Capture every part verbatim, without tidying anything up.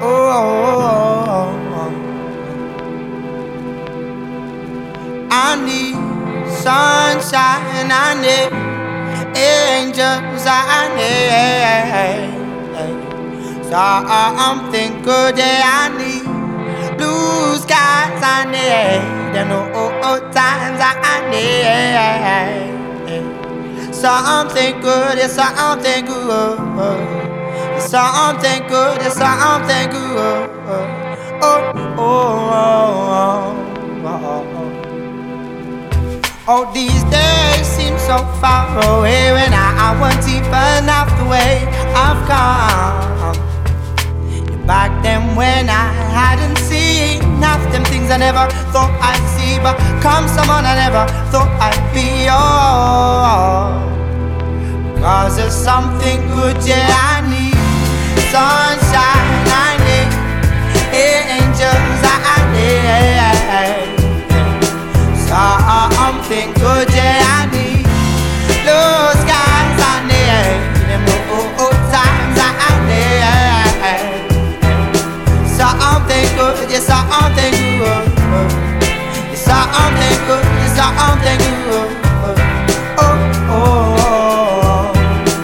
Oh, I need sunshine, I need angels, I need something good, yeah, I need blue skies, I need them old times, I need something good, it's something good, it's something good, it's something good. Oh, oh, oh, oh, oh. Oh, these days seem so far away when I, I wasn't even half the way I've come. Back then when I hadn't seen half them things I never thought I'd see, but come someone I never thought I'd be. Oh, cause there's something good, yeah, I need sunshine, I need angels, I need something good, yeah, I need blue skies, I need them old times, I need something good, yeah, something good, yeah, something good, yeah, something good. Oh, oh,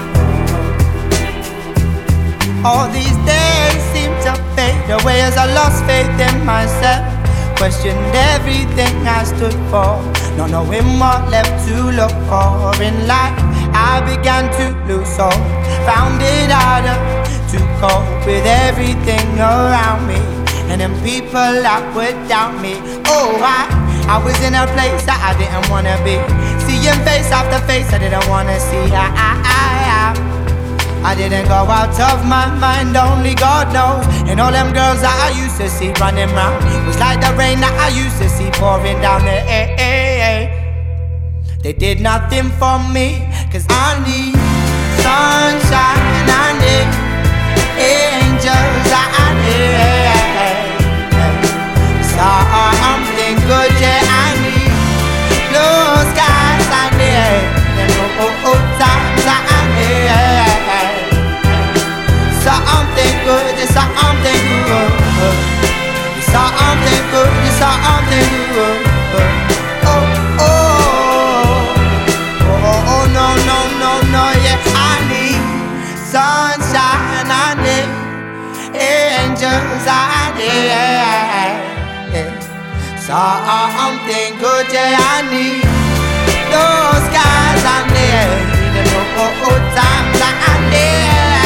oh. All these days seem to fade away as I lost faith in myself. Questioned everything I stood for, not knowing what left to look for in life. I began to lose hope, found it harder to cope with everything around me, and then people that would doubt me. Oh, I, I was in a place that I didn't wanna be, seeing face after face I didn't wanna see. I, I, I, I. I didn't go out of my mind, only God knows. And all them girls that I used to see running round was like the rain that I used to see pouring down the air. They did nothing for me, cause I need sunshine, I need angels, I need something good, yeah, I need blue skies, I need old times, I need something good, it's something good, it's something good, it's something good. Oh, oh, oh, oh, no, no, no, no, yeah, I need sunshine, I need angels, I need something good, yeah, I need those guys, I need the old times, I need.